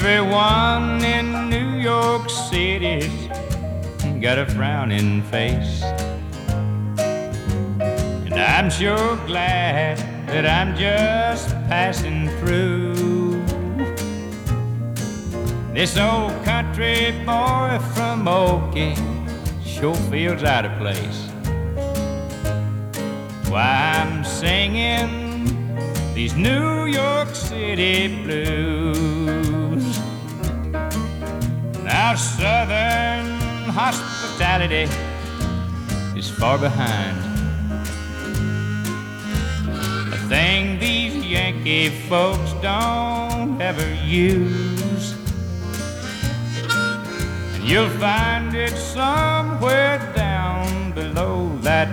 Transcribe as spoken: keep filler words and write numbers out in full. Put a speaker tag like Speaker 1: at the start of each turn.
Speaker 1: Everyone in New York City's got a frowning face, and I'm sure glad that I'm just passing through. This old country boy from Okie sure feels out of place. Why I'm singing these New York City blues. Now Southern hospitality is far behind, a thing these Yankee folks don't ever use. And you'll find it somewhere down below that